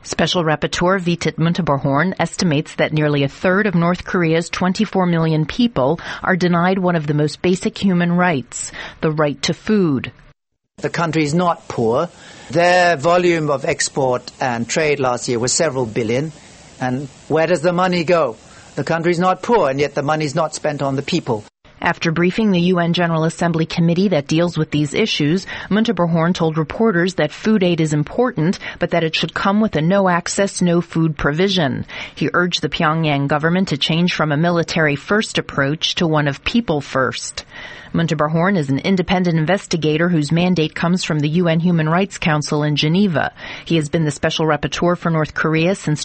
Special Rapporteur Vitit Munteberhorn estimates that nearly a third of North Korea's 24 million people are denied one of the most basic human rights, the right to food. The country is not poor. Their volume of export and trade last year was several billion. And where does the money go? The country is not poor, and yet the money is not spent on the people. After briefing the UN General Assembly committee that deals with these issues, Munteberhorn told reporters that food aid is important, but that it should come with a no-access, no-food provision. He urged the Pyongyang government to change from a military-first approach to one of people-first. Munteberhorn is an independent investigator whose mandate comes from the UN Human Rights Council in Geneva. He has been the Special Rapporteur for North Korea since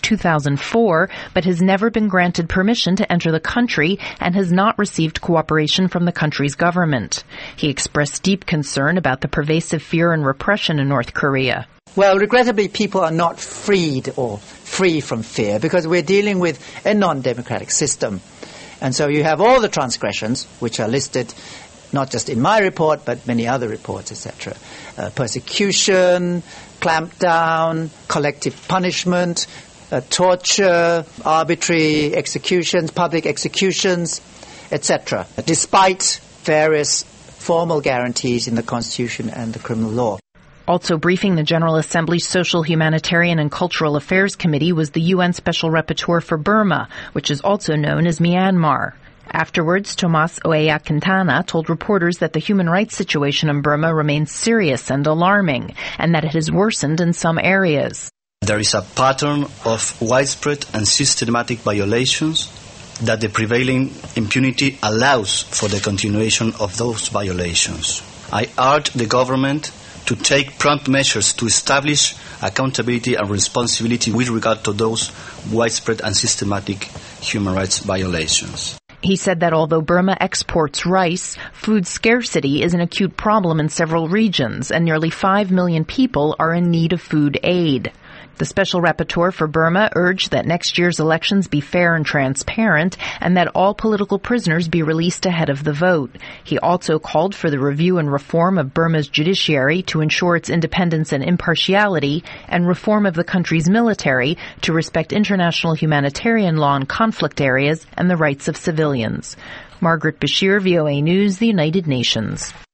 2004, but has never been granted permission to enter the country and has not received cooperation from the country's government. He expressed deep concern about the pervasive fear and repression in North Korea. Well, regrettably, people are not freed or free from fear because we're dealing with a non-democratic system. And so you have all the transgressions, which are listed not just in my report, but many other reports, etc. Persecution, clampdown, collective punishment, torture, arbitrary executions, public executions, etc., despite various formal guarantees in the Constitution and the criminal law. Also briefing the General Assembly's Social, Humanitarian and Cultural Affairs Committee was the UN Special Rapporteur for Burma, which is also known as Myanmar. Afterwards, Tomas Oeya Quintana told reporters that the human rights situation in Burma remains serious and alarming, and that it has worsened in some areas. There is a pattern of widespread and systematic violations that the prevailing impunity allows for the continuation of those violations. I urge the government to take prompt measures to establish accountability and responsibility with regard to those widespread and systematic human rights violations. He said that although Burma exports rice, food scarcity is an acute problem in several regions, and nearly 5 million people are in need of food aid. The Special Rapporteur for Burma urged that next year's elections be fair and transparent and that all political prisoners be released ahead of the vote. He also called for the review and reform of Burma's judiciary to ensure its independence and impartiality and reform of the country's military to respect international humanitarian law in conflict areas and the rights of civilians. Margaret Bashir, VOA News, the United Nations.